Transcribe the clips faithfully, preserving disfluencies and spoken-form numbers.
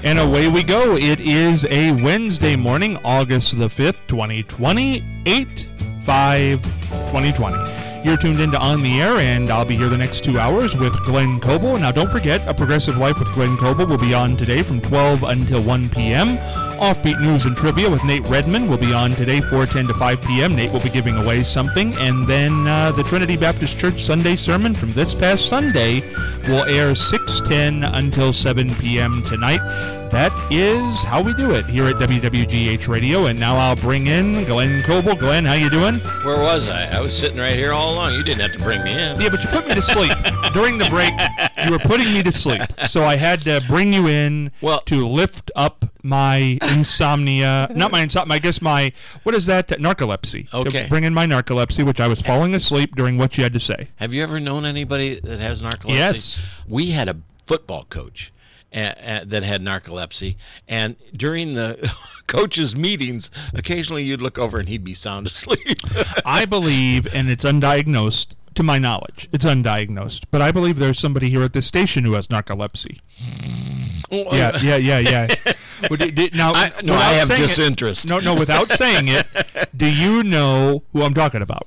And away we go. It is a Wednesday morning, August the fifth, twenty twenty, eight five twenty twenty. You're tuned into On the Air, and I'll be here the next two hours with Glenn Coble. Now, don't forget, A Progressive Life with Glenn Coble will be on today from twelve until one p.m. Offbeat News and Trivia with Nate Redman will be on today four ten to five p.m. Nate will be giving away something. And then uh, the Trinity Baptist Church Sunday Sermon from this past Sunday will air six ten until seven p.m. tonight. That is how we do it here at W W G H Radio. And now I'll bring in Glenn Coble. Glenn, how you doing? Where was I? I was sitting right here all along. You didn't have to bring me in. Yeah, but you put me to sleep. During the break, you were putting me to sleep. So I had to bring you in well, to lift up my insomnia. Not my insomnia, I guess my, what is that? Narcolepsy. Okay. To bring in my narcolepsy, which I was falling asleep during what you had to say. Have you ever known anybody that has narcolepsy? Yes. We had a football coach Uh, uh, that had narcolepsy, and during the coaches' meetings, occasionally you'd look over and he'd be sound asleep. I believe, and it's undiagnosed, to my knowledge, it's undiagnosed, but I believe there's somebody here at this station who has narcolepsy. Yeah, yeah, yeah, yeah. Well, did, did, now, I, no, I have disinterest. It, no, no, without saying it, do you know who I'm talking about?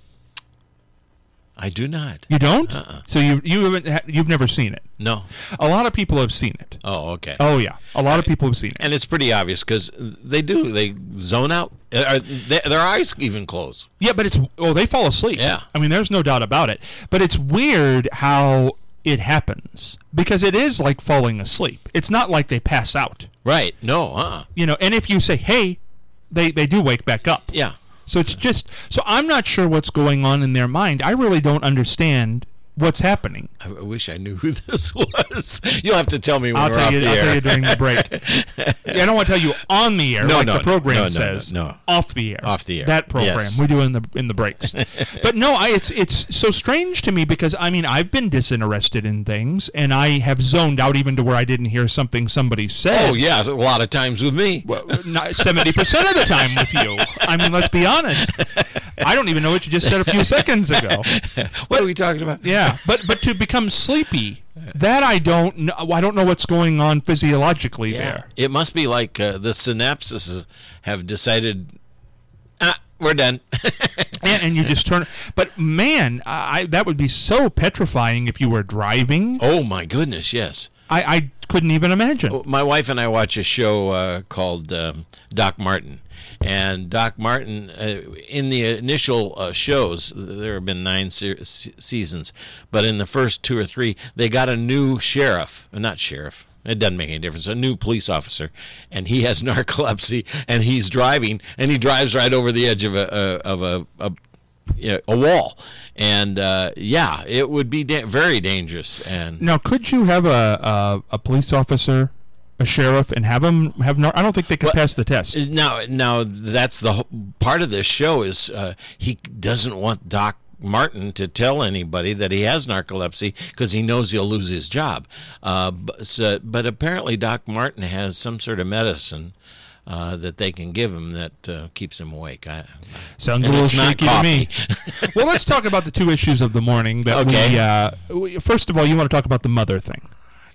I do not. You don't? Uh-uh. So you you haven't ha- you've never seen it? No. A lot of people have seen it. Oh, okay. Oh yeah, a lot of people have seen it, and it's pretty obvious because they do. They zone out. Uh, they, their eyes even close. Yeah, but it's oh they fall asleep. Yeah. I mean, there's no doubt about it. But it's weird how it happens because it is like falling asleep. It's not like they pass out. Right. No. Uh-uh. You know, and if you say hey, they they do wake back up. Yeah. So it's just, so I'm not sure what's going on in their mind. I really don't understand what's happening. I wish I knew who this was. You'll have to tell me when I'll we're tell off you, the I'll air. tell you during the break. Yeah, I don't want to tell you on the air, no, like no, the program no, no, says. No, no, off the air. Off the air. That program yes. we do in the in the breaks. But no, I, it's it's so strange to me because I mean I've been disinterested in things and I have zoned out even to where I didn't hear something somebody said. Oh yeah, a lot of times with me. Well, seventy percent of the time with you. I mean, let's be honest. I don't even know what you just said a few seconds ago. What but, are we talking about? Yeah, but but to become sleepy, that I don't know. I don't know what's going on physiologically yeah. there. It must be like uh, the synapses have decided, ah, we're done. and, and you just turn. But man, I that would be so petrifying if you were driving. Oh my goodness, yes. I, I couldn't even imagine. My wife and I watch a show uh, called um, Doc Martin. And Doc Martin, uh, in the initial uh, shows, there have been nine se- seasons, but in the first two or three, they got a new sheriff, not sheriff, it doesn't make any difference, a new police officer, and he has narcolepsy, and he's driving, and he drives right over the edge of a, a of a, a Yeah, a wall, and uh, yeah, it would be da- very dangerous. And now, could you have a a, a police officer, a sheriff, and have them have no? I don't think they could well, pass the test. Now, now that's the whole, part of this show is uh, he doesn't want Doc Martin to tell anybody that he has narcolepsy because he knows he'll lose his job. Uh, but, so, but apparently, Doc Martin has some sort of medicine. Uh, that they can give him that uh, keeps him awake. I, Sounds a little shaky to me. Well, let's talk about the two issues of the morning. That okay. We, uh, we, first of all, you want to talk about the mother thing.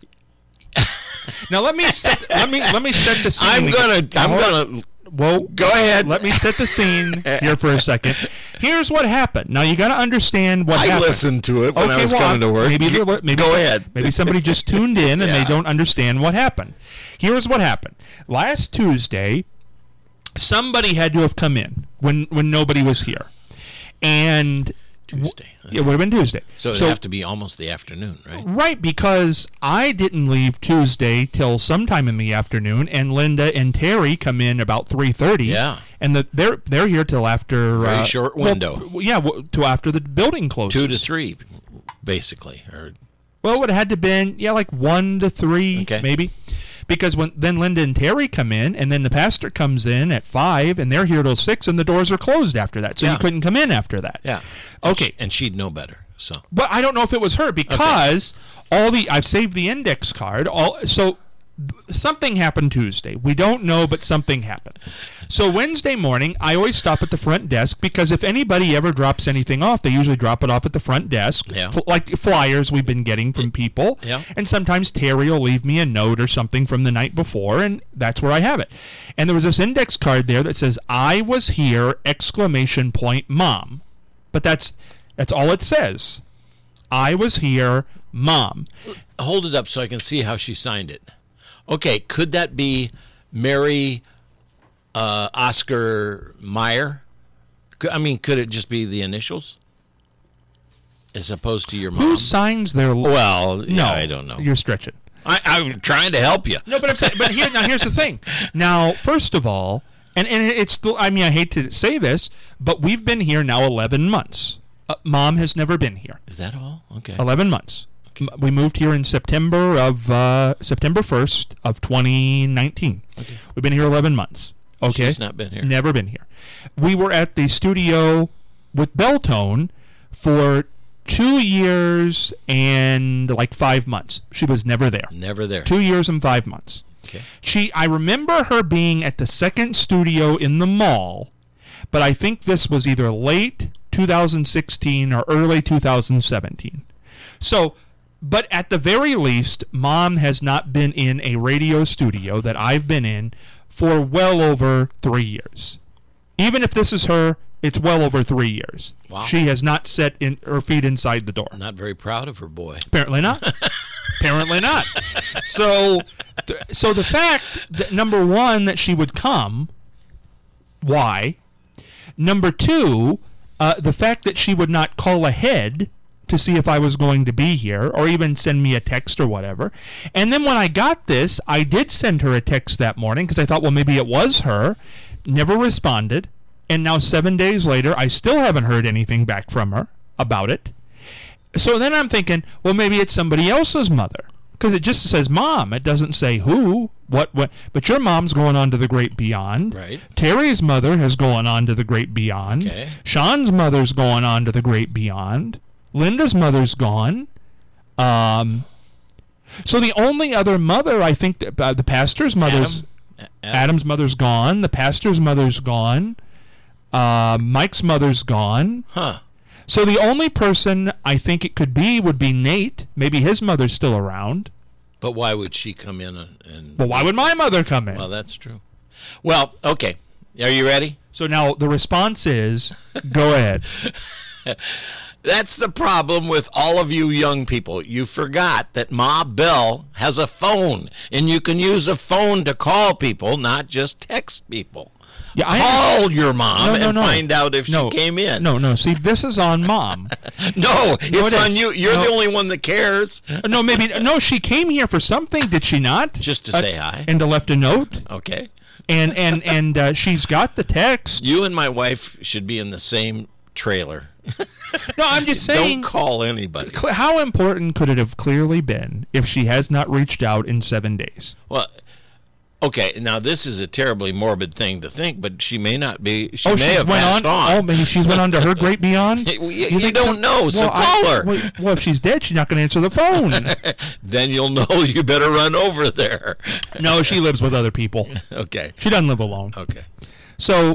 Now let me set, let me let me set the scene. I'm gonna I'm gonna. Well, go ahead. Let me set the scene here for a second. Here's what happened. Now you got to understand what I happened. I listened to it when okay, I was well, coming to work. Maybe, maybe go ahead. Maybe somebody just tuned in and yeah. they don't understand what happened. Here's what happened. Last Tuesday, somebody had to have come in when when nobody was here, and Tuesday. W- it would have been Tuesday. So it so, would have to be almost the afternoon, right? Right, because I didn't leave Tuesday till sometime in the afternoon, and Linda and Terry come in about three thirty. Yeah. And the, they're they're here till after... Very uh, short window. Well, yeah, well, till after the building closes. Two to three, basically. Or Well, it would have had to been, yeah, like one to three, okay. maybe. Because when then Linda and Terry come in, and then the pastor comes in at five, and they're here till six, and the doors are closed after that, so yeah. you couldn't come in after that. Yeah. Okay. And she'd know better. So. But I don't know if it was her because okay. all the I've saved the index card. All so something happened Tuesday. We don't know, but something happened. So Wednesday morning, I always stop at the front desk because if anybody ever drops anything off, they usually drop it off at the front desk. Yeah. F- like flyers we've been getting from people. Yeah. And sometimes Terry will leave me a note or something from the night before, and that's where I have it. And there was this index card there that says, I was here, exclamation point, mom. But that's that's all it says. I was here, mom. Hold it up so I can see how she signed it. Okay, could that be Mary uh, Oscar Meyer? Could- I mean, could it just be the initials as opposed to your mom? Who signs their... Well, yeah, no, I don't know. You're stretching. I, I'm trying to help you. No, but I'm saying, but here, now here's the thing. Now, first of all, and, and it's still, I mean, I hate to say this, but we've been here now eleven months. Uh, Mom has never been here. Is that all? Okay. eleven months. M- We moved here in September of uh, September first of twenty nineteen. Okay. We've been here eleven months. Okay. She's not been here. Never been here. We were at the studio with Belltone for two years and like five months. She was never there. Never there. Two years and five months. Okay. She, I remember her being at the second studio in the mall, but I think this was either late two thousand sixteen or early two thousand seventeen. So, but at the very least, Mom has not been in a radio studio that I've been in for well over three years. Even if this is her, it's well over three years. Wow. She has not set in her feet inside the door. Not very proud of her boy. Apparently not. Apparently not. So, th- so the fact that number one that she would come, why? Number two, uh, the fact that she would not call ahead to see if I was going to be here, or even send me a text or whatever. And then when I got this, I did send her a text that morning because I thought, well, maybe it was her. Never responded. And now seven days later, I still haven't heard anything back from her about it. So then I'm thinking, well, maybe it's somebody else's mother. Because it just says mom. It doesn't say who, what, what. But your mom's going on to the great beyond. Right. Terry's mother has gone on to the great beyond. Okay. Sean's mother's going on to the great beyond. Linda's mother's gone. Um, so the only other mother, I think, that, uh, the pastor's mother's... Adam? Adam. Adam's mother's gone. The pastor's mother's gone. Uh, Mike's mother's gone. Huh. So the only person I think it could be would be Nate. Maybe his mother's still around. But why would she come in and... and Well, why would my mother come in? Well, that's true. Well, okay. Are you ready? So now the response is, go ahead. That's the problem with all of you young people. You forgot that Ma Bell has a phone, and you can use a phone to call people, not just text people. Yeah, I Call your mom No, no, and no. find out if No, she came in. No, no. See, this is on Mom. No, it's it on is. you. You're No. the only one that cares. No, maybe no. She came here for something, did she not? Just to Uh, say hi. and to left a note, Okay. and and and uh, she's got the text. You and my wife should be in the same trailer. No, I'm just saying. Don't call anybody. cl- How important could it have clearly been if she has not reached out in seven days? Well, okay, now this is a terribly morbid thing to think, but she may not be. She oh, may she's have went passed on. Oh, maybe she's went on to her great beyond. You, you, think don't so? know, so Well, I- call her. Well, well, if she's dead, she's not going to answer the phone. Then you'll know you better run over there. No, she lives with other people. Okay. She doesn't live alone. Okay. So,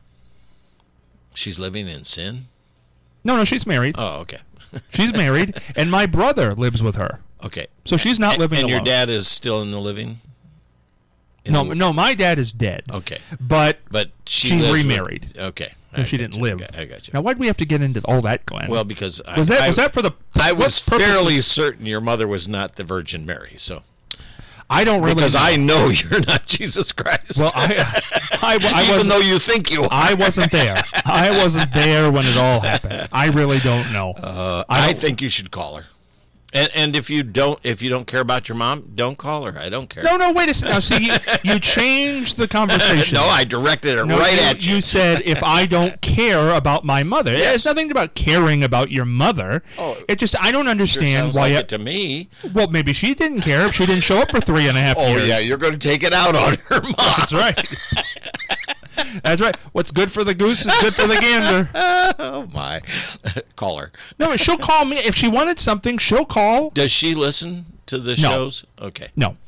She's living in sin? no, no, she's married. Oh, okay. She's married, and my brother lives with her. Okay. So she's not living And alone. your dad is still in the living? In No, the- no, my dad is dead. Okay. But But she She lives with- remarried. okay. no, I she got didn't you. live. I got- I got you. Now, why'd we have to get into all that, Glenn? Well, because I, was that I, was that for the? I what was purpose- fairly certain your mother was not the Virgin Mary, so I don't really because know. I know you're not Jesus Christ. Well, I, I, I even wasn't. though you think you are. I wasn't there. I wasn't there when it all happened. I really don't know. Uh, I I, don't- think you should call her. And and if you don't if you don't care about your mom, don't call her. I don't care. No, no, wait a second. Now, see, you, you changed the conversation. No, I directed it No, right you, at you. you said if I don't care about my mother. It has nothing about caring about your mother. Oh, it just I don't Sure understand sounds why. like I- it to me. well, maybe she didn't care if she didn't show up for three and a half Oh years. yeah, you're going to take it out on her mom. That's right. That's right. What's good for the goose is good for the gander. Oh my. Call her. No, she'll call me if she wanted something. She'll call. Does she listen to the No. shows? Okay. No,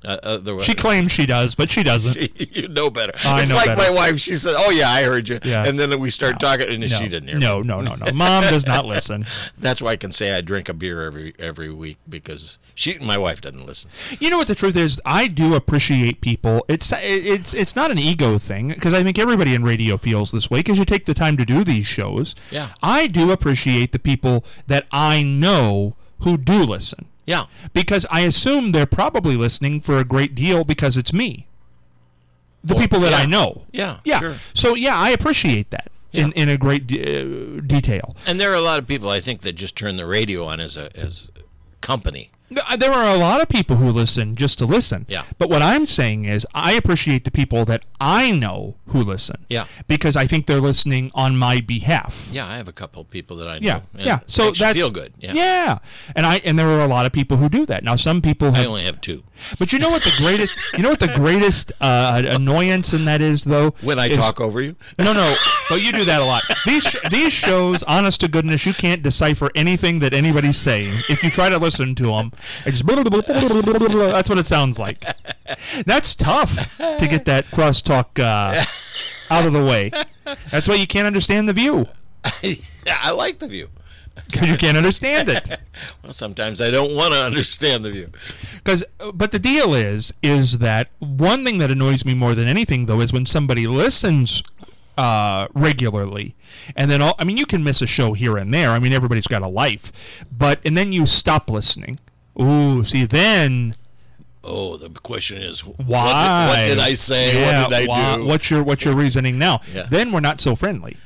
Uh, otherwise, She claims she does, but she doesn't. she, you know better. I it's know like better. my wife. She said, "Oh yeah, I heard you," Yeah. and then we start No. talking, and No. she didn't hear. No, me. no, no, no. Mom does not listen. That's why I can say I drink a beer every every week because she, my wife, doesn't listen. You know what the truth is? I do appreciate people. It's it's it's not an ego thing, because I think everybody in radio feels this way, because you take the time to do these shows. Yeah. I do appreciate the people that I know who do listen, Yeah. because I assume they're probably listening for a great deal because it's me. The Well, people that yeah. I know. Yeah, Yeah. sure. So, yeah, I appreciate that in, Yeah. in a great de- uh, detail. And there are a lot of people I think that just turn the radio on as a as company. There are a lot of people who listen just to listen. Yeah. But what I'm saying is I appreciate the people that I know who listen. Yeah. Because I think they're listening on my behalf. Yeah, I have a couple of people that I know. Yeah. and Yeah. it So makes you that's feel good. Yeah. Yeah. And I and there are a lot of people who do that. Now some people I have, only have two. but you know what the greatest you know what the greatest uh, annoyance in that is though? When I is- talk over you. No, no. Well, you do that a lot. These sh- these shows, honest to goodness, you can't decipher anything that anybody's saying if you try to listen to them. It's just that's what it sounds like. That's tough to get that crosstalk uh, out of the way. That's why you can't understand the View, Yeah, I like the View. because you can't understand it. Well, sometimes I don't want to understand the View. Because, but the deal is, is that one thing that annoys me more than anything, though, is when somebody listens uh, regularly, and then all, I mean, you can miss a show here and there. I mean, everybody's got a life, but and then you stop listening. Ooh, see, then Oh, the question is, why? What did, what did I say? Yeah, what did I why- do? What's your what's your reasoning now? Yeah. Then we're not so friendly.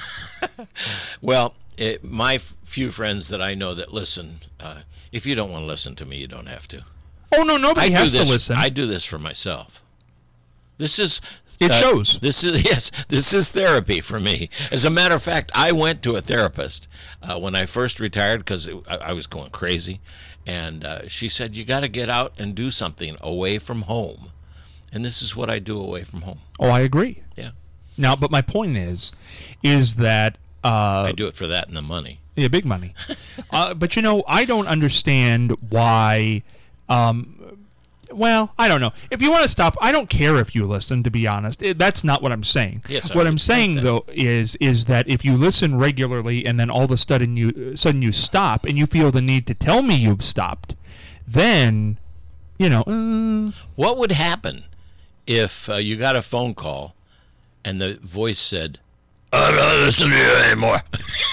Well, it, my f- few friends that I know that listen, uh, if you don't want to listen to me, you don't have to. Oh no, nobody I has do this, to listen. I do this for myself. This is It uh, shows. This is yes. This is therapy for me. As a matter of fact, I went to a therapist uh, when I first retired because I, I was going crazy, and uh, she said you got to get out and do something away from home, and this is what I do away from home. oh, I agree. Yeah, Now, but my point is, is that uh, I do it for that and the money. yeah, big money. uh, but you know, I don't understand why. Um, well, I don't know. If you want to stop, I don't care if you listen. To be honest, it, that's not what I'm saying. Yes, I what would I'm saying think though is is that if you listen regularly and then all of a sudden you sudden you stop and you feel the need to tell me you've stopped, then you know. Uh, What would happen if uh, you got a phone call and the voice said, "I don't listen to you anymore"?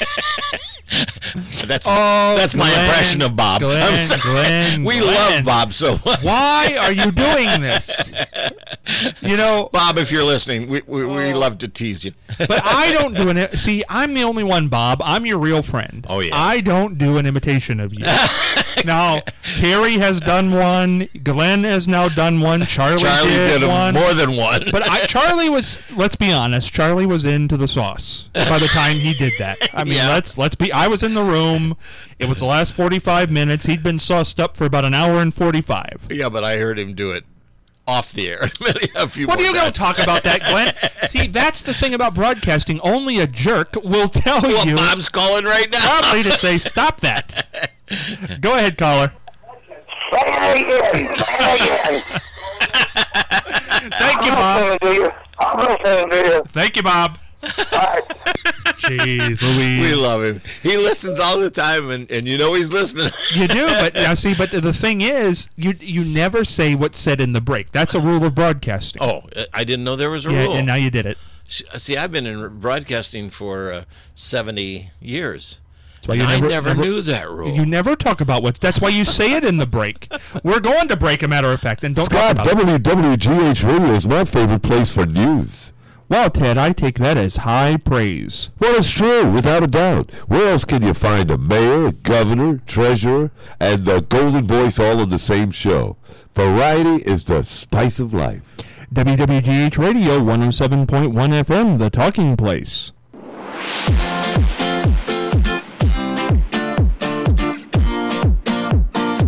that's Oh, that's my Glenn, impression of Bob. Glenn, I'm sorry. Glenn, we Glenn. love Bob so much. Why are you doing this? You know, Bob, if you're listening, we, we, we Oh. love to tease you. but I don't do an. See, I'm the only one, Bob. I'm your real friend. Oh, yeah. I don't do an imitation of you. Now, Terry has done one. Glenn has now done one. Charlie, Charlie did, did a- one. more than one. But I, Charlie was. Let's be honest. Charlie was into the sauce by the time he did that. I mean, Yeah. let's let's be. I was in the room. It was the last forty-five minutes. He'd been sauced up for about an hour and forty-five. Yeah, but I heard him do it off the air. a few What are more you going to times. talk about that, Glenn? See, that's the thing about broadcasting. Only a jerk will tell Well, you Bob's calling right now. probably to say, stop that. Go ahead, caller. Say it again. Say it again. Thank you, I'm Bob. listening to you. I'm listening to you. Thank you, Bob. All right. Jeez Louise. We love him. He listens all the time, and, and you know he's listening. You do, but now see, but the thing is, you you never say what's said in the break. That's a rule of broadcasting. Oh, I didn't know there was a yeah, rule. and now you did it. See, I've been in broadcasting for uh, seventy years. why you And I never- never, never- knew that rule. You never talk about what's. That's why you say it in the break. We're going to break, a matter of fact, and don't Scott, talk about it. W W G H Radio is my favorite place for news. Well, Ted, I take that as high praise. Well, it's true, without a doubt. Where else can you find a mayor, a governor, treasurer, and the golden voice all in the same show? Variety is the spice of life. W W G H Radio one oh seven point one F M, the talking place.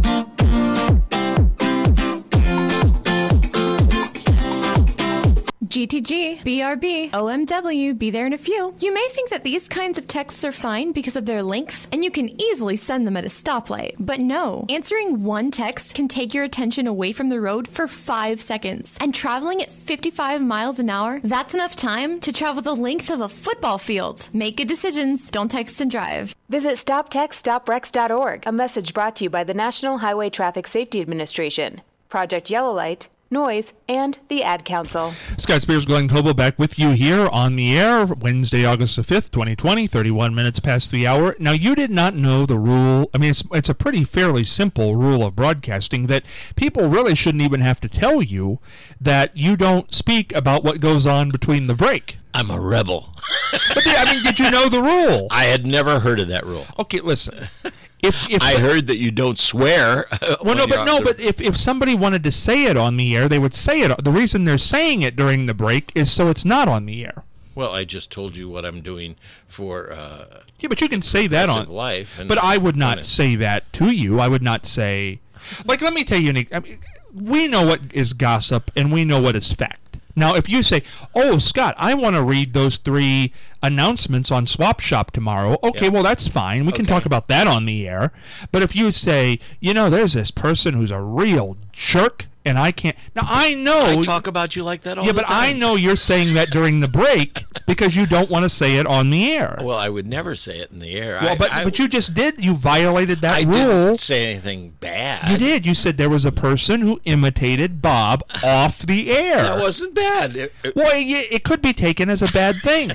G T T G, B R B, O M W, be there in a few. You may think that these kinds of texts are fine because of their length, and you can easily send them at a stoplight. But no, answering one text can take your attention away from the road for five seconds. And traveling at fifty-five miles an hour, that's enough time to travel the length of a football field. Make good decisions. Don't text and drive. Visit stop text stop wrecks dot org. A message brought to you by the National Highway Traffic Safety Administration, Project Yellow Light, Noise, and the Ad Council. Scott Spears, Glenn Coble back with you here on the air, Wednesday, August the fifth, twenty twenty, thirty-one minutes past the hour. Now, you did not know the rule. I mean, it's, it's a pretty fairly simple rule of broadcasting that people really shouldn't even have to tell you that you don't speak about what goes on between the break. I'm a rebel. But, I mean, did you know the rule? I had never heard of that rule. Okay, listen. If, if I heard that you don't swear. Well, no, but no, the... but if, if somebody wanted to say it on the air, they would say it. The reason they're saying it during the break is so it's not on the air. Well, I just told you what I'm doing for. Uh, yeah, but you can say that on life. And but I would not it. say that to you. I would not say, like, let me tell you, Nick. I mean, we know what is gossip and we know what is fact. Now, if you say, oh, Scott, I want to read those three announcements on Swap Shop tomorrow, okay, yeah. well, that's fine. We can okay. talk about that on the air. But if you say, you know, there's this person who's a real jerk, and I can't... Now, I know... I talk about you like that all yeah, the time. time. Yeah, but I know you're saying that during the break because you don't want to say it on the air. Well, I would never say it in the air. Well, I, but I, but you just did. You violated that I rule. I didn't say anything bad. You did. You said there was a person who imitated Bob off the air. That wasn't bad. It, it, well, it, it could be taken as a bad thing.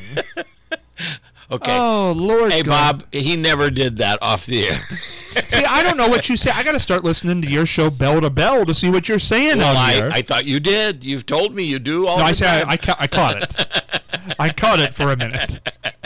Okay. Oh, Lord. Hey, God. Bob, he never did that off the air. See, I don't know what you say. I got to start listening to your show Bell to Bell to see what you're saying well, on I, the air. I thought you did. You've told me you do all no, the I say time. I, I, ca- I caught it. I caught it for a minute.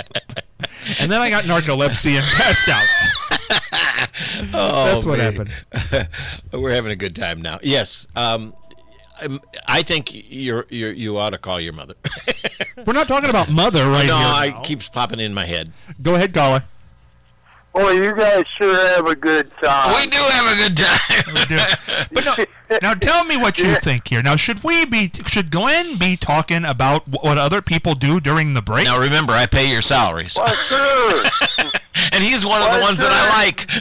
And then I got narcolepsy and passed out. Oh, That's what man. happened. We're having a good time now. Yes. Um, I think you're, you're, you ought to call your mother. We're not talking about mother right no, here. No, it keeps popping in my head. Go ahead, caller. Boy, you guys sure have a good time. We do have a good time. We do. But no, now tell me what you Yeah. think here. Now, should we be? Should Glenn be talking about what other people do during the break? Now, remember, I pay your salaries. Well, sure. And he's one of the Well, ones that I like.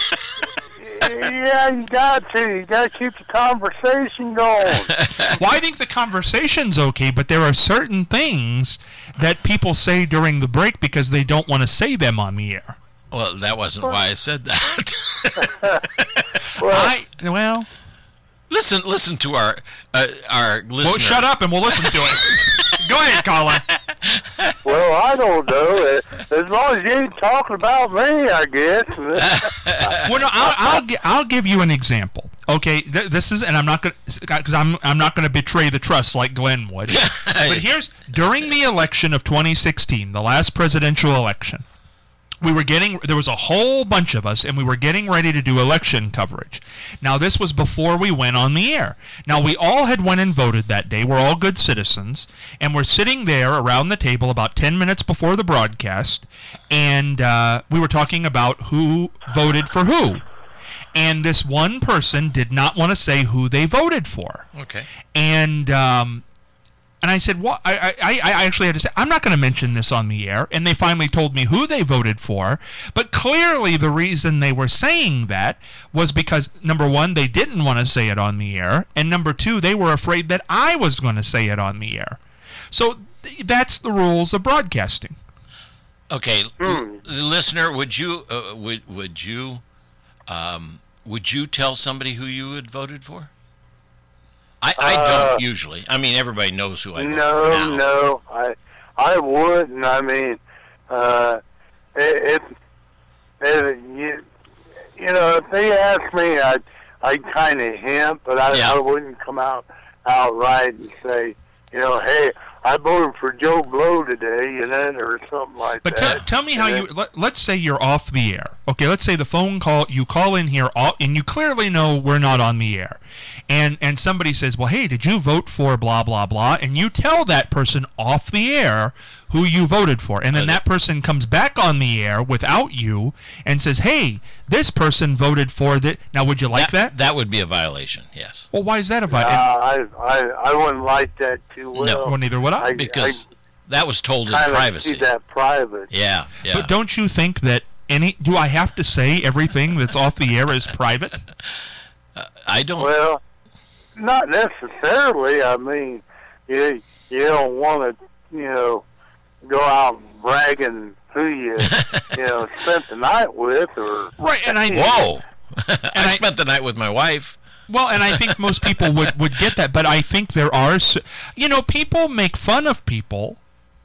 Yeah, you got to. You got to keep the conversation going. Well, I think the conversation's okay, but there are certain things that people say during the break because they don't want to say them on the air. Well, that wasn't why I said that. Well, I well, listen, listen to our uh, our listener. well, shut up and we'll listen to it. Go ahead, caller. well, I don't know. As long as you ain't talking about me, I guess. Well, no, I'll I'll, gi- I'll give you an example. Okay, th- this is, and I'm not gonna, because I'm I'm not gonna betray the trust like Glenn would. But here's during the election of twenty sixteen, the last presidential election. We were getting, there was a whole bunch of us, and we were getting ready to do election coverage. Now, this was before we went on the air. Now, we all had went and voted that day. We're all good citizens, and we're sitting there around the table about ten minutes before the broadcast, and uh, we were talking about who voted for who. And this one person did not want to say who they voted for. Okay. And um, and I said, well, I, I, I actually had to say, I'm not going to mention this on the air. And they finally told me who they voted for. But clearly the reason they were saying that was because, number one, they didn't want to say it on the air. And number two, they were afraid that I was going to say it on the air. So th- that's the rules of broadcasting. Okay, Hmm. l- listener, would you uh, would would you um, would you tell somebody who you had voted for? I, I Uh, don't usually. I mean, everybody knows who I voted No, for now. no, I, I wouldn't. I mean, uh, if, if you, you know, if they asked me, I'd, I'd kind of hint, but I, Yeah. I wouldn't come out outright and say, you know, hey, I voted for Joe Blow today, you know, or something like But tell, that. tell me how And you, let, let's say you're off the air. Okay, let's say the phone call, you call in here, all, and you clearly know we're not on the air. And and somebody says, well, hey, did you vote for blah, blah, blah? And you tell that person off the air who you voted for. And then Okay. that person comes back on the air without you and says, hey, this person voted for that. Now, would you like that? That would be a violation, yes. Well, why is that a Uh, violation? I, I, I wouldn't like that too well. No. Well, neither would I, because that was told in I privacy. see that private. Yeah, yeah. But don't you think that any? Do I have to say everything that's off the air is private? uh, I don't. Well, not necessarily. I mean, you you don't want to, you know, go out bragging who you you know spent the night with, or Right, and I Whoa! I I- spent the night with my wife. Well, and I think most people would, would get that, but I think there are, s- you know, people make fun of people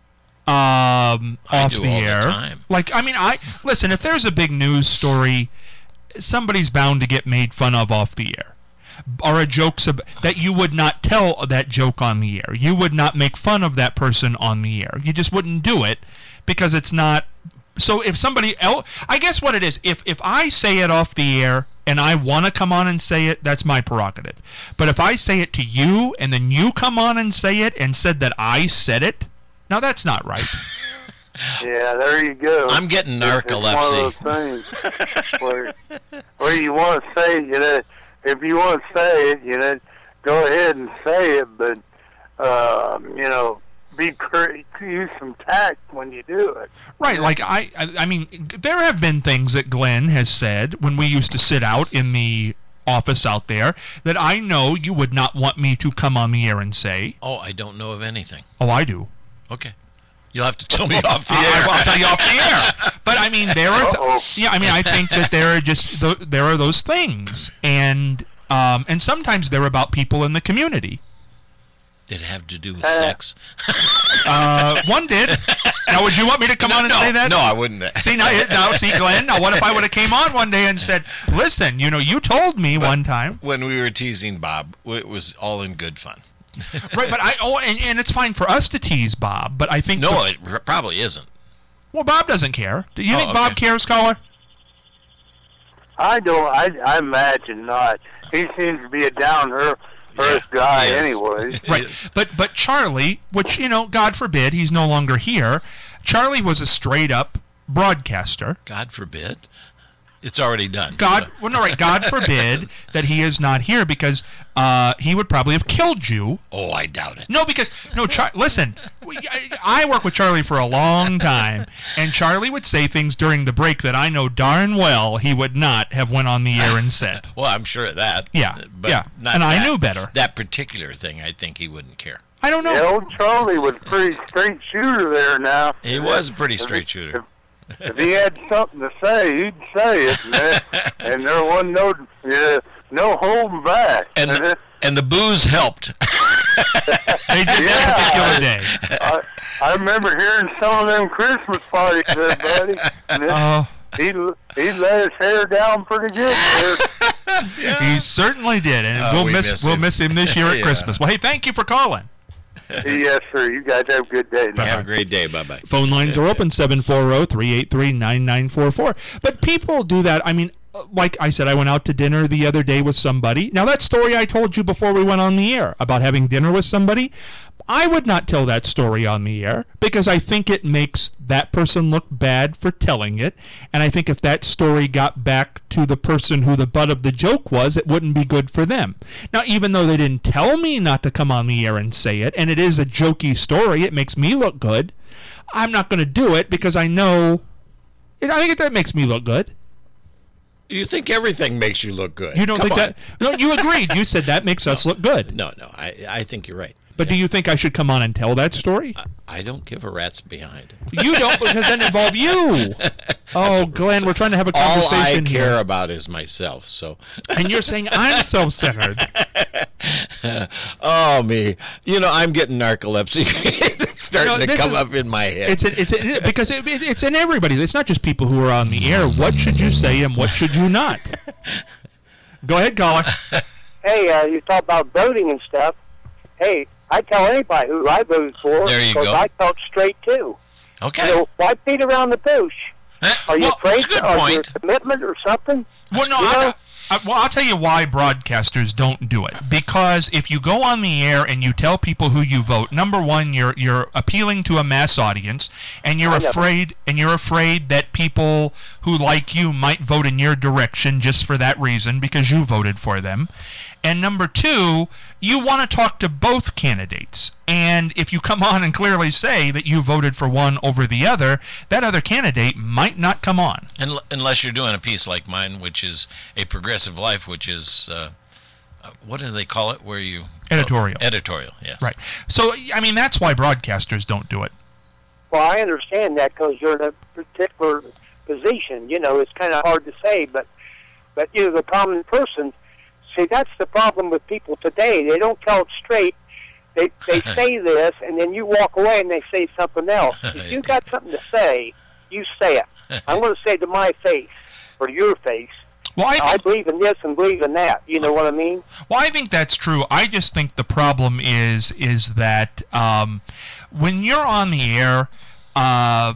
um, I off do the all the air. time. Like, I mean, I listen. If there's a big news story, somebody's bound to get made fun of off the air, or a joke's ab- that you would not tell that joke on the air. You would not make fun of that person on the air. You just wouldn't do it because it's not. So if somebody else, I guess what it is, if if I say it off the air and I want to come on and say it, that's my prerogative. But if I say it to you and then you come on and say it and said that I said it, now that's not right. yeah, there you go. I'm getting narcolepsy. narcolepsy. It's one of those things where, where you want to say, you know, if you want to say it, you know, go ahead and say it, but, um, you know, be cur- use some tact when you do it. Right, like I, I I mean, there have been things that Glenn has said when we used to sit out in the office out there that I know you would not want me to come on the air and say. Oh, I don't know of anything. Oh, I do. Okay. You'll have to tell me off the I, air. I'll tell you off the air. But I mean, there are. Uh-oh. Th- yeah, I mean, I think that there are just th- there are those things, and um, and sometimes they're about people in the community. Did it have to do with sex? Uh, one did. Now, would you want me to come no, on and no, say that? No, I wouldn't. See now, now, see, Glenn. Now, what if I would have came on one day and said, "Listen, you know, you told me But one time." when we were teasing Bob, it was all in good fun. Right, but I oh, and, and it's fine for us to tease Bob, but I think No, the- it r- probably isn't. well, Bob doesn't care. Do you Oh, think Bob okay. cares, caller? I don't. I, I imagine not. He seems to be a down earth Yeah, guy, he is. anyway. Right, Yes. but but Charlie, which you know, God forbid, he's no longer here. Charlie was a straight up broadcaster. God forbid. It's already done. God, well, no, right. God forbid that he is not here because uh, he would probably have killed you. Oh, I doubt it. No, because no. Char- listen, we, I, I work with Charlie for a long time, and Charlie would say things during the break that I know darn well he would not have went on the air and said. Well, I'm sure of that. Yeah, but yeah, not and I that- knew better. That particular thing, I think he wouldn't care. I don't know. Yeah, old Charlie was a pretty straight shooter there now. He was a pretty straight shooter. If he had something to say, he'd say it, and there, and there wasn't no, yeah, no holding back. And the, and the booze helped. They did Yeah. that particular day. I, I remember hearing some of them Christmas parties there, buddy. And it- Oh, he he let his hair down pretty good there. he certainly did, and Oh, we'll we miss, miss we'll him. miss him this year at Yeah. Christmas. Well, hey, thank you for calling. Yes, sir. You guys have a good day. now. Have a great day. Bye-bye. Phone lines are open, seven four zero, three eight three, nine nine four four. But people do that. I mean, uh, like I said, I went out to dinner the other day with somebody. Now, that story I told you before we went on the air about having dinner with somebody, I would not tell that story on the air because I think it makes that person look bad for telling it. And I think if that story got back to the person who the butt of the joke was, it wouldn't be good for them. Now, even though they didn't tell me not to come on the air and say it, and it is a jokey story, it makes me look good, I'm not going to do it because I know, I think that makes me look good. You think everything makes you look good. You don't Come think on. that? No, you agreed. You said that makes us look good. No, no. I, I think you're right. But do you think I should come on and tell that story? I don't give a rat's behind. You don't, because then involve you. Oh, Glenn, we're trying to have a All I conversation care here. about is myself. So, And you're saying I'm self-centered. oh me, you know I'm getting narcolepsy. It's starting No, to this come is- up in my head. It's in, it's in, because it, it, it's in everybody. It's not just people who are on the air. What should you say and what should you not? Go ahead, caller. Hey, uh, you talk about voting and stuff. Hey, I tell anybody who I voted for There you because go. I talk straight too. Okay. You know, why beat around the bush? Eh, Are you well, afraid? that's a good Are you point. a commitment or something? Well, no, You I, know? I, well, I'll tell you why broadcasters don't do it. Because if you go on the air and you tell people who you vote, number one, you're you're appealing to a mass audience, and you're I know. afraid and you're afraid that people who like you might vote in your direction just for that reason because you voted for them. And number two, you want to talk to both candidates. And if you come on and clearly say that you voted for one over the other, that other candidate might not come on. Unless you're doing a piece like mine, which is a progressive life, which is, uh, uh, what do they call it, where you... Editorial. Oh, editorial, yes. Right. So, I mean, that's why broadcasters don't do it. Well, I understand that because you're in a particular position. You know, it's kind of hard to say, but, but you know, the common person, see, that's the problem with people today. They don't tell it straight. They they say this, and then you walk away and they say something else. If you got something to say, you say it. I'm going to say to my face, or your face, well, I, I believe in this and believe in that. You know what I mean? Well, I think that's true. I just think the problem is is that um, when you're on the air, uh,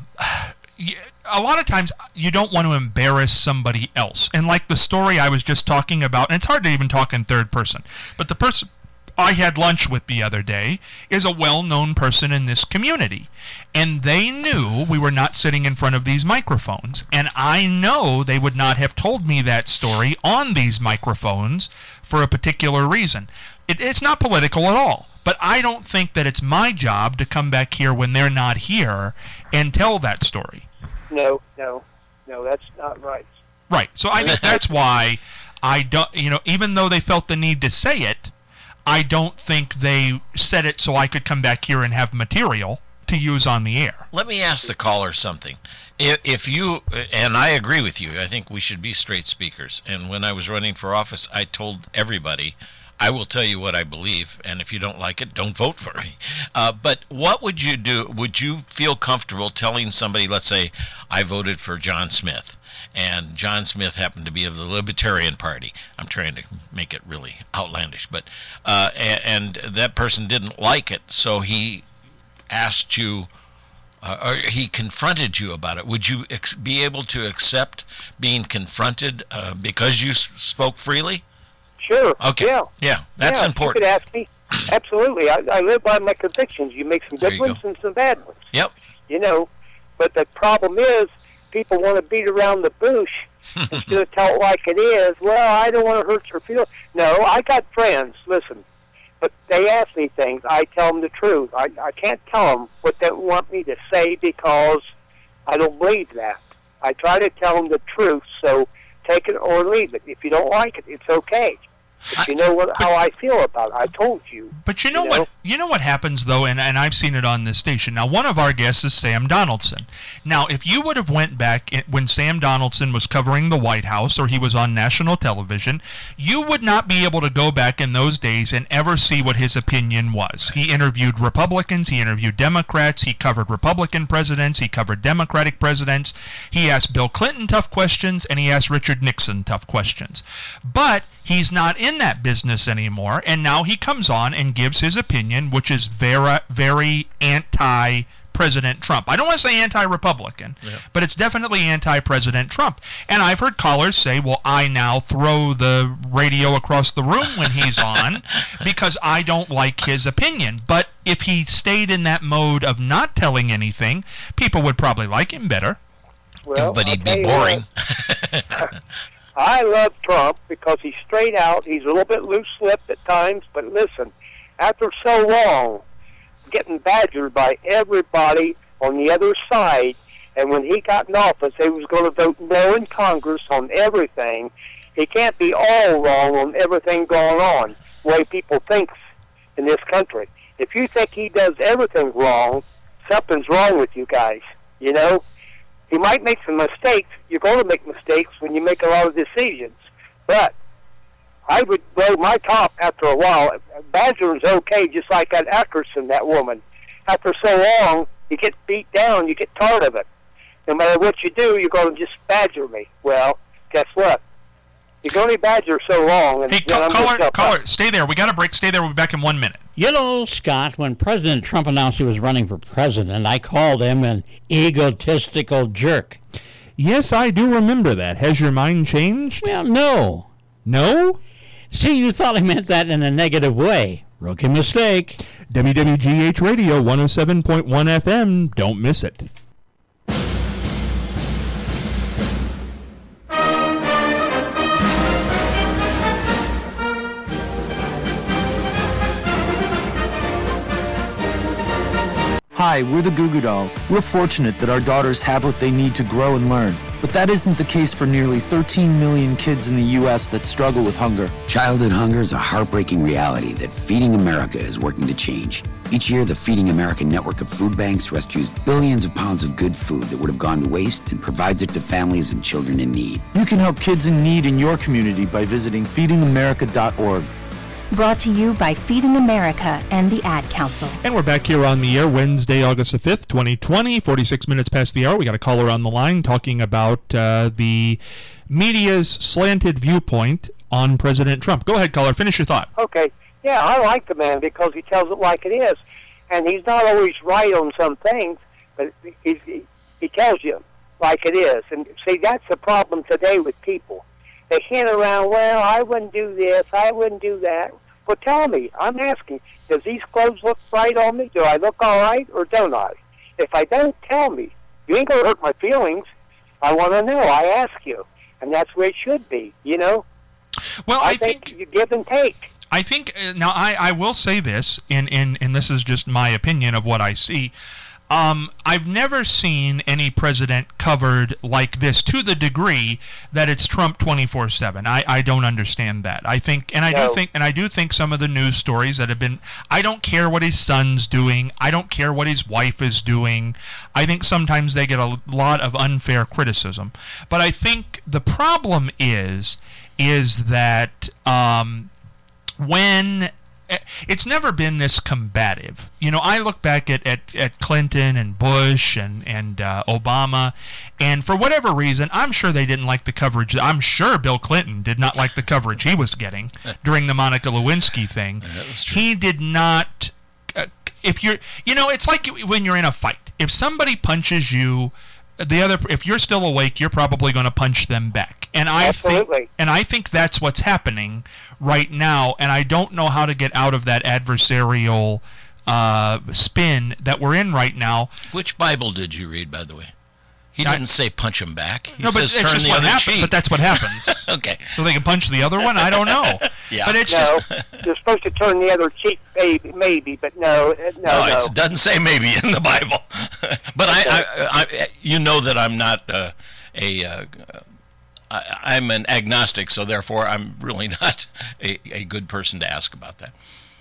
a lot of times you don't want to embarrass somebody else. And like the story I was just talking about, and it's hard to even talk in third person, but the person I had lunch with the other day is a well-known person in this community. And they knew we were not sitting in front of these microphones. And I know they would not have told me that story on these microphones for a particular reason. It, it's not political at all. But I don't think that it's my job to come back here when they're not here and tell that story. No, no, no, that's not right. Right. So I think that's why I don't, you know, even though they felt the need to say it, I don't think they said it so I could come back here and have material to use on the air. Let me ask the caller something. If, if you, and I agree with you, I think we should be straight speakers. And when I was running for office, I told everybody, I will tell you what I believe, and if you don't like it, don't vote for me. Uh, but what would you do? Would you feel comfortable telling somebody, let's say, I voted for John Smith, and John Smith happened to be of the Libertarian Party. I'm trying to make it really outlandish, but uh, and, and that person didn't like it, so he asked you, uh, or he confronted you about it. Would you ex- be able to accept being confronted uh, because you s- spoke freely? Sure. Okay. Yeah. Yeah, that's yeah, important. You could ask me. Absolutely. I, I live by my convictions. You make some There good you ones go. and some bad ones. Yep. You know, but the problem is people want to beat around the bush instead of tell it like it is. Well, I don't want to hurt your feelings. No, I got friends. Listen, but they ask me things. I tell them the truth. I, I can't tell them what they want me to say because I don't believe that. I try to tell them the truth, so take it or leave it. If you don't like it, it's okay. If you know what how I feel about it, I told you. But you know, you know? what? You know what happens though, and, and I've seen it on this station. Now, one of our guests is Sam Donaldson. Now, if you would have went back when Sam Donaldson was covering the White House or he was on national television, you would not be able to go back in those days and ever see what his opinion was. He interviewed Republicans, he interviewed Democrats, he covered Republican presidents, he covered Democratic presidents. He asked Bill Clinton tough questions, and he asked Richard Nixon tough questions. But he's not in that business anymore, and now he comes on and gives his opinion, which is very, very anti-President Trump. I don't want to say anti-Republican, yeah. but it's definitely anti-President Trump. And I've heard callers say, well, I now throw the radio across the room when he's on because I don't like his opinion. But if he stayed in that mode of not telling anything, people would probably like him better. Well, but he'd I'll be tell boring. I love Trump because he's straight out. He's a little bit loose-lipped at times, but listen, after so long getting badgered by everybody on the other side, and when he got in office, they was going to vote no in Congress on everything. He can't be all wrong on everything going on, the way people think in this country. If you think he does everything wrong, something's wrong with you guys, you know? He might make some mistakes. You're going to make mistakes when you make a lot of decisions. But I would blow my top after a while. Badger is okay, just like that Ackerson, that woman. After so long, you get beat down, you get tired of it. No matter what you do, you're going to just badger me. Well, guess what? You can only badger so long. And hey, ca- caller, caller, stay there. We got a break. Stay there. We'll be back in one minute. You know, Scott, when President Trump announced he was running for president, I called him an egotistical jerk. Yes, I do remember that. Has your mind changed? Well, no. No? See, you thought I meant that in a negative way. Rookie mistake. W W G H Radio one oh seven point one F M. Don't miss it. Hi, we're the Goo Goo Dolls. We're fortunate that our daughters have what they need to grow and learn. But that isn't the case for nearly thirteen million kids in the U S that struggle with hunger. Childhood hunger is a heartbreaking reality that Feeding America is working to change. Each year, the Feeding America network of food banks rescues billions of pounds of good food that would have gone to waste and provides it to families and children in need. You can help kids in need in your community by visiting feeding america dot org. Brought to you by Feeding America and the Ad Council. And we're back here on the air Wednesday, August the fifth, twenty twenty, forty-six minutes past the hour. We got a caller on the line talking about uh, the media's slanted viewpoint on President Trump. Go ahead, caller. Finish your thought. Okay. Yeah, I like the man because he tells it like it is. And he's not always right on some things, but he's, he, he tells you like it is. And see, that's the problem today with people. They hint around, well, I wouldn't do this, I wouldn't do that. Well, tell me, I'm asking, does these clothes look right on me? Do I look all right or don't I? If I don't, tell me. You ain't going to hurt my feelings. I want to know. I ask you. And that's where it should be, you know? Well, I, I think, think you give and take. I think, uh, now I, I will say this, and, and, and this is just my opinion of what I see. Um, I've never seen any president covered like this to the degree that it's Trump twenty-four seven. I, I don't understand that. I think, and I No. do think, and I do think some of the news stories that have been, I don't care what his son's doing. I don't care what his wife is doing. I think sometimes they get a lot of unfair criticism. But I think the problem is, is that, um, when it's never been this combative. You know, I look back at, at, at Clinton and Bush and, and uh, Obama, and for whatever reason, I'm sure they didn't like the coverage. I'm sure Bill Clinton did not like the coverage he was getting during the Monica Lewinsky thing. That was true. He did not, uh, if you're, you know, it's like when you're in a fight. If somebody punches you, the other, if you're still awake, you're probably going to punch them back. And I Absolutely. think, and I think that's what's happening right now. And I don't know how to get out of that adversarial uh, spin that we're in right now. Which Bible did you read, by the way? He I- didn't say punch him back. He no, but says it's turn just the what other happens. cheek. But that's what happens. Okay. So they can punch the other one. I don't know. Yeah. But it's No, just. you're supposed to turn the other cheek, maybe, maybe but no, uh, no, No, no. it doesn't say maybe in the Bible. But I, I, I, you know that I'm not uh, a. Uh, I, I'm an agnostic, so therefore I'm really not a, a good person to ask about that.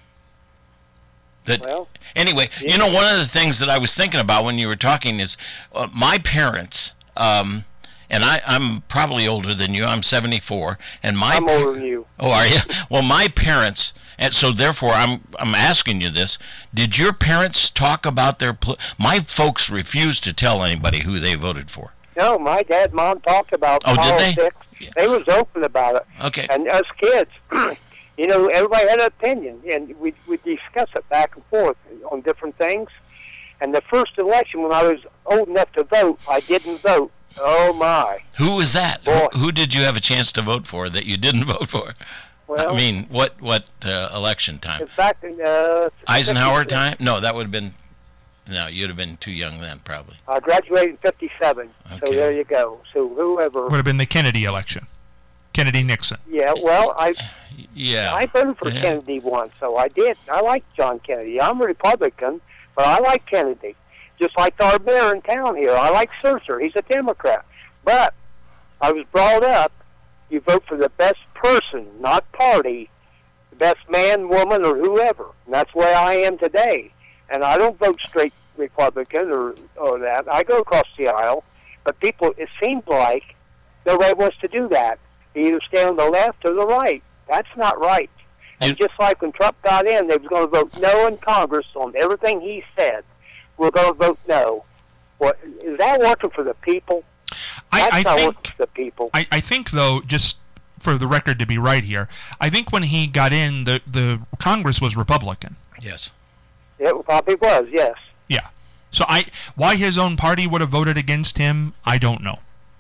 That Well, anyway, yeah. you know, one of the things that I was thinking about when you were talking is uh, my parents. Um, and I, I'm probably older than you. I'm seventy-four, and my I'm older than you. Oh, are you? Well, my parents, and so therefore, I'm I'm asking you this: did your parents talk about their? Pol- my folks refused to tell anybody who they voted for. No, my dad, mom talked about Oh, did they? politics. Yeah. They was open about it. Okay. And us kids, you know, everybody had an opinion, and we we discuss it back and forth on different things. And the first election, when I was old enough to vote, I didn't vote. Oh my! Who was that? Boy. Who, who did you have a chance to vote for that you didn't vote for? Well, I mean, what what uh, election time? in fact, uh, Eisenhower time? No, that would have been. No, you'd have been too young then, probably. I graduated in fifty-seven, so Okay. there you go. So whoever, Would have been the Kennedy election. Kennedy Nixon. yeah. Well, I Yeah. I voted for Yeah. Kennedy once, so I did. I like John Kennedy. I'm a Republican, but I like Kennedy. Just like our mayor in town here. I like Surser. He's a Democrat. But I was brought up, you vote for the best person, not party, the best man, woman, or whoever. And that's where I am today. And I don't vote straight Republican or, or that. I go across the aisle. But people, it seems like nobody wants to do that. They either stay on the left or the right. That's not right. And You- just like when Trump got in, they was going to vote no in Congress on everything he said. We're going to vote no. What, is that working for the people? That's I, I not think. working for the people. I, I think, though, just for the record to be right here, I think when he got in, the, the Congress was Republican. Yes. It probably was, yes. Yeah. So I, why his own party would have voted against him, I don't know.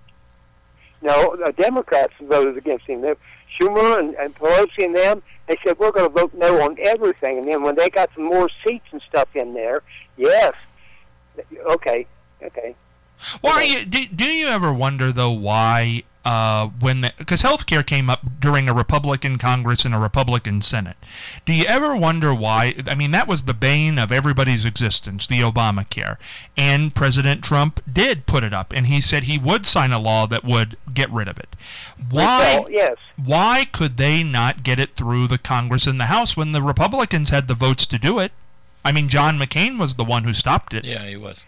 No, the Democrats voted against him. They, Schumer and, and Pelosi and them, they said, we're going to vote no on everything. And then when they got some more seats and stuff in there, yes. Okay, okay. Well, are you, do, do you ever wonder, though, why uh, when because health care came up during a Republican Congress and a Republican Senate. Do you ever wonder why? I mean, that was the bane of everybody's existence, the Obamacare. And President Trump did put it up, and he said he would sign a law that would get rid of it. Why? Well, yes. Why could they not get it through the Congress and the House when the Republicans had the votes to do it? I mean, John McCain was the one who stopped it. Yeah, he was.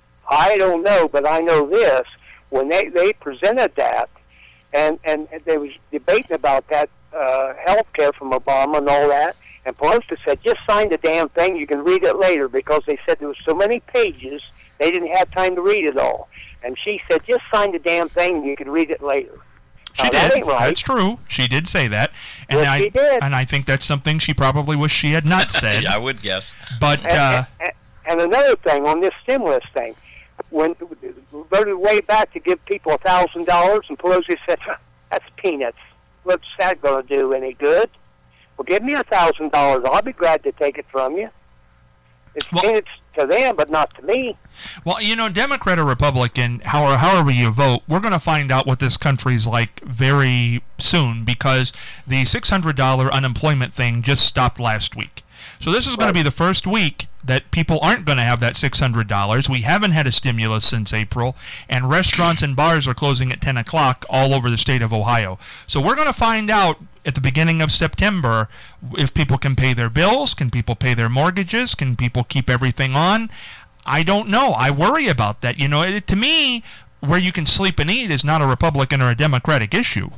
I don't know, but I know this. When they, they presented that, and, and they was debating about that uh, health care from Obama and all that, and Pelosi said, just sign the damn thing, you can read it later, because they said there was so many pages, they didn't have time to read it all. And she said, just sign the damn thing, you can read it later. She now, did. That ain't right. That's true. She did say that. And yes, I, she did. And I think that's something she probably wished she had not said. Yeah, I would guess. But and, uh, and, and another thing on this stimulus thing, when we voted way back to give people a thousand dollars, and Pelosi said, "That's peanuts. What's that going to do any good?" Well, give me a thousand dollars. I'll be glad to take it from you. It's well, peanuts to them, but not to me. Well, you know, Democrat or Republican, however, however you vote, we're going to find out what this country's like very soon, because the six hundred dollars unemployment thing just stopped last week. So this is right. going to be the first week that people aren't going to have that six hundred dollars. We haven't had a stimulus since April, and restaurants and bars are closing at ten o'clock all over the state of Ohio. So we're going to find out at the beginning of September if people can pay their bills, can people pay their mortgages, can people keep everything on. I don't know. I worry about that. You know, it, to me, where you can sleep and eat is not a Republican or a Democratic issue.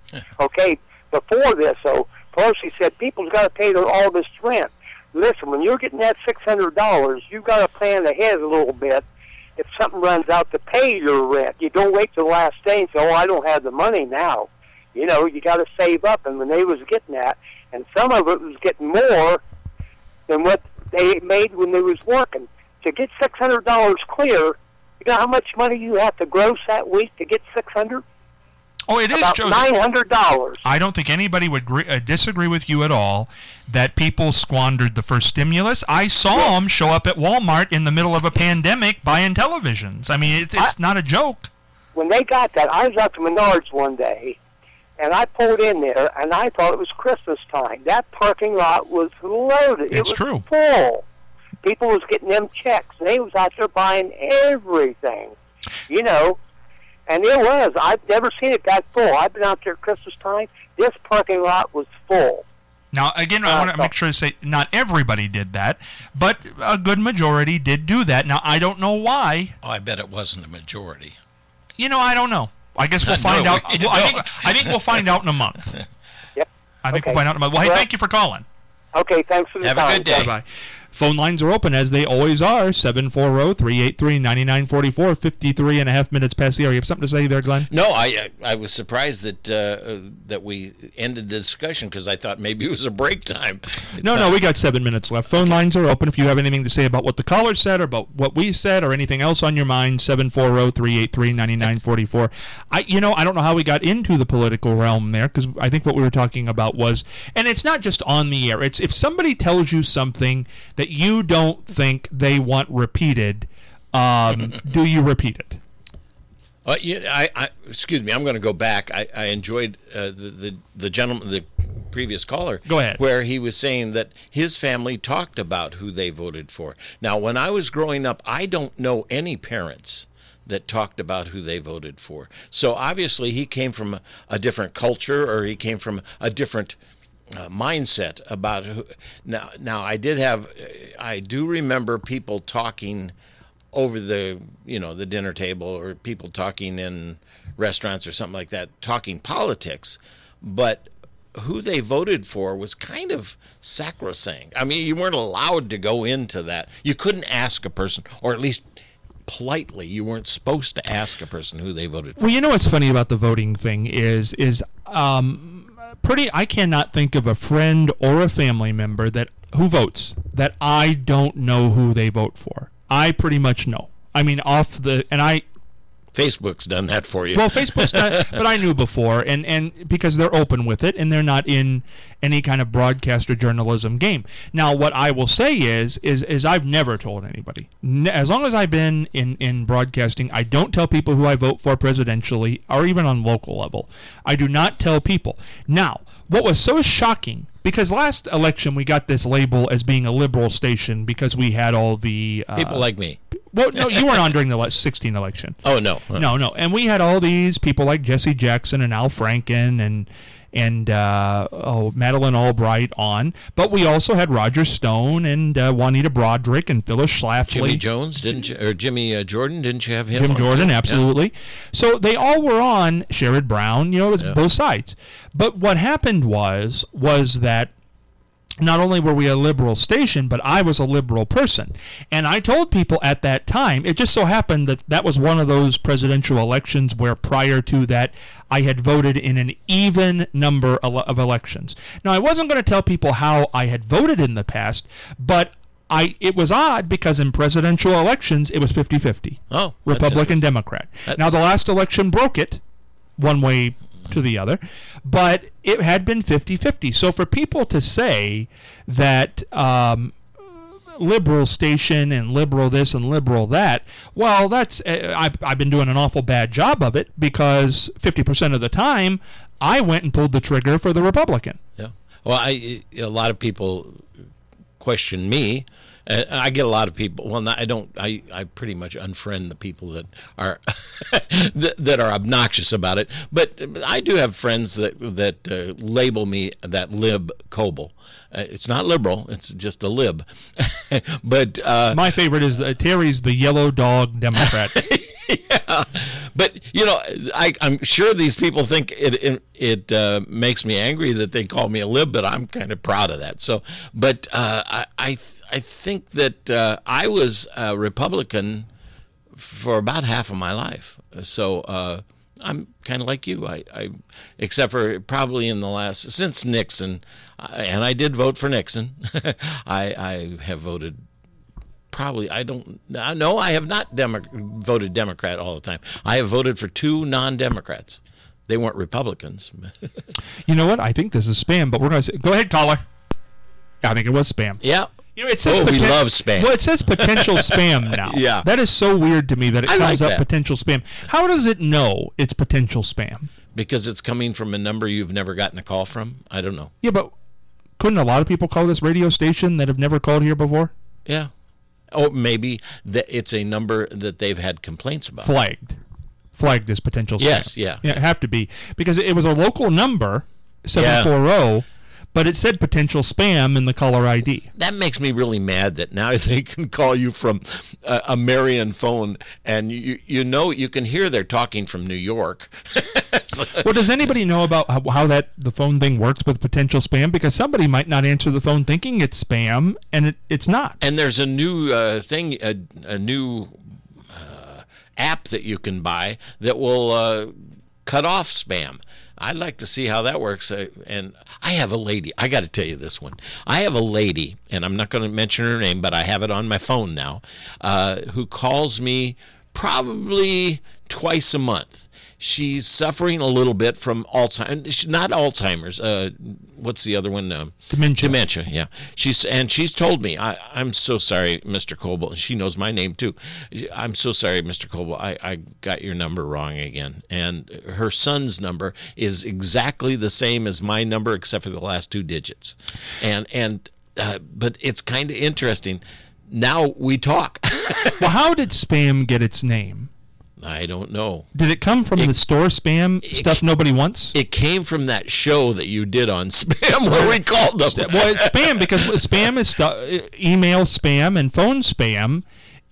Okay, before this, though, Pelosi said people's got to pay their all this rent. Listen, when you're getting that six hundred dollars, you've got to plan ahead a little bit. If something runs out to pay your rent, you don't wait till the last day and say, oh, I don't have the money now. You know, you got to save up. And when they was getting that, and some of it was getting more than what they made when they was working. To get six hundred dollars clear, you know how much money you have to gross that week to get six hundred dollars? Oh, it is, about Joseph. nine hundred dollars. I don't think anybody would gr- uh, disagree with you at all that people squandered the first stimulus. I saw yeah. them show up at Walmart in the middle of a pandemic buying televisions. I mean, it's, it's I, not a joke. When they got that, I was out to Menards one day, and I pulled in there, and I thought it was Christmas time. That parking lot was loaded. It's it was true. full. People was getting them checks. They was out there buying everything, you know. And it was. I've never seen it that full. I've been out there at Christmas time. This parking lot was full. Now, again, I want to make sure to say not everybody did that, but a good majority did do that. Now, I don't know why. Oh, I bet it wasn't a majority. You know, I don't know. I guess we'll find no, out. We well, I, think, I think we'll find out in a month. Yep. I think okay. we'll find out in a month. Well, hey, well, thank you for calling. Okay, thanks for the Have time. Have a good day. Bye-bye. Phone lines are open, as they always are, seven four zero, three eight three, nine nine four four, fifty-three and a half minutes past the hour. You have something to say there, Glenn? No, I I was surprised that uh, that we ended the discussion, because I thought maybe it was a break time. It's no, not. no, we got seven minutes left. Phone lines are open. If you have anything to say about what the caller said or about what we said or anything else on your mind, seven four zero, three eight three, nine nine four four. I, you know, I don't know how we got into the political realm there, because I think what we were talking about was, and it's not just on the air. It's if somebody tells you something that you don't think they want repeated, um, do you repeat it? Uh, yeah, I, I, excuse me, I'm going to go back. I, I enjoyed uh, the, the the gentleman, the previous caller. Go ahead. Where he was saying that his family talked about who they voted for. Now, when I was growing up, I don't know any parents that talked about who they voted for. So obviously, he came from a, a different culture, or he came from a different Uh, mindset about who. Now, now I did have, I do remember people talking over the, you know, the dinner table, or people talking in restaurants or something like that, talking politics, but who they voted for was kind of sacrosanct. I mean, you weren't allowed to go into that. You couldn't ask a person, or at least politely, you weren't supposed to ask a person who they voted for. Well, you know what's funny about the voting thing is, is, um, pretty, I cannot think of a friend or a family member that who votes that I don't know who they vote for. I pretty much know. I mean, off the, and I Facebook's done that for you. Well, Facebook's done, but I knew before, and, and because they're open with it, and they're not in any kind of broadcast or journalism game. Now, what I will say is, is, is I've never told anybody. As long as I've been in, in broadcasting, I don't tell people who I vote for presidentially, or even on local level. I do not tell people. Now, what was so shocking, because last election we got this label as being a liberal station because we had all the... Uh, people like me. Well, no, you weren't on during the sixteen election. Oh, no. Huh. No, no. And we had all these people like Jesse Jackson and Al Franken and and uh, oh, Madeleine Albright on. But we also had Roger Stone and uh, Juanita Broderick and Phyllis Schlafly. Jimmy Jones, didn't you? Or Jimmy uh, Jordan, didn't you have him Jim on? Jordan, absolutely. Yeah. So they all were on Sherrod Brown. You know, it was yeah. both sides. But what happened was was that not only were we a liberal station, but I was a liberal person. And I told people at that time, it just so happened that that was one of those presidential elections where prior to that, I had voted in an even number of elections. Now, I wasn't going to tell people how I had voted in the past, but I it was odd because in presidential elections, it was fifty-fifty. Oh, Republican, Democrat. That's... Now, the last election broke it one way to the other, but it had been fifty-fifty. So for people to say that um, liberal station and liberal this and liberal that, well, that's uh, I've, I've been doing an awful bad job of it because fifty percent of the time I went and pulled the trigger for the Republican. Yeah. Well, I a lot of people question me. Uh, I get a lot of people. Well, not, I don't. I, I pretty much unfriend the people that are that, that are obnoxious about it. But I do have friends that that uh, label me that lib Coble. Uh, it's not liberal. It's just a lib. But uh, my favorite is the, Terry's the yellow dog Democrat. Yeah, but you know, I, I'm sure these people think it it, it uh, makes me angry that they call me a lib, but I'm kind of proud of that. So, but uh, I I, th- I think that uh, I was a Republican for about half of my life. So uh, I'm kind of like you. I, I except for probably in the last since Nixon, and I did vote for Nixon. I I have voted. Probably, I don't no, I have not Demo- voted Democrat all the time. I have voted for two non-Democrats. They weren't Republicans. You know what? I think this is spam, but we're going to say, go ahead, caller. I think it was spam. Yeah. You know, it says oh, poten- we love spam. Well, it says potential spam now. Yeah. That is so weird to me that it I comes like up that. potential spam. How does it know it's potential spam? Because it's coming from a number you've never gotten a call from? I don't know. Yeah, but couldn't a lot of people call this radio station that have never called here before? Yeah. Oh, maybe that it's a number that they've had complaints about. Flagged. Flagged as potential spam. Yes, yeah. Yeah, it have to be. Because it was a local number, seven four zero, but it said potential spam in the caller I D. That makes me really mad that now they can call you from a, a Marion phone, and you you know you can hear they're talking from New York. So, well, does anybody know about how, how that the phone thing works with potential spam? Because somebody might not answer the phone thinking it's spam, and it, it's not. And there's a new uh, thing, a, a new uh, app that you can buy that will uh, cut off spam. I'd like to see how that works. Uh, and I have a lady. I got to tell you this one. I have a lady, and I'm not going to mention her name, but I have it on my phone now, uh, who calls me probably twice a month. She's suffering a little bit from Alzheimer's, not Alzheimer's. Uh, what's the other one? Um, dementia. Dementia. Yeah. She's and she's told me, I, I'm so sorry, Mister Coble. She knows my name too. I'm so sorry, Mister Coble. I, I got your number wrong again. And her son's number is exactly the same as my number, except for the last two digits. And and uh, but it's kind of interesting. Now we talk. Well, how did spam get its name? I don't know. Did it come from it, the store spam it, stuff nobody wants? It came from that show that you did on spam where we called them. Well, it's spam because spam is stu- email spam and phone spam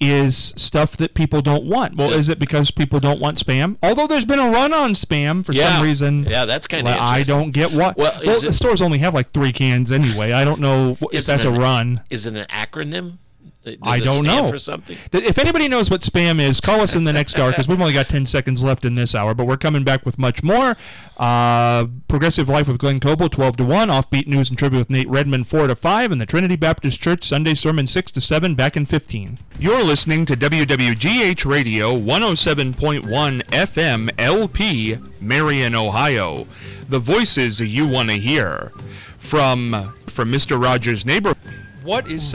is stuff that people don't want. Well, is it because people don't want spam? Although there's been a run on spam for yeah. some reason. Yeah, that's kind of well, I don't get what. Well, well it, the stores only have like three cans anyway. I don't know if that's an, a run. Is it an acronym? Does I it don't stand know. for something? If anybody knows what spam is, call us in the next hour because we've only got ten seconds left in this hour. But we're coming back with much more. Uh, Progressive Life with Glenn Coble, twelve to one. Offbeat News and Trivia with Nate Redmond, four to five. And the Trinity Baptist Church Sunday Sermon, six to seven, back in fifteen. You're listening to W W G H Radio, one oh seven point one F M L P, Marion, Ohio. The voices you want to hear. From, from Mister Rogers' neighbor. What is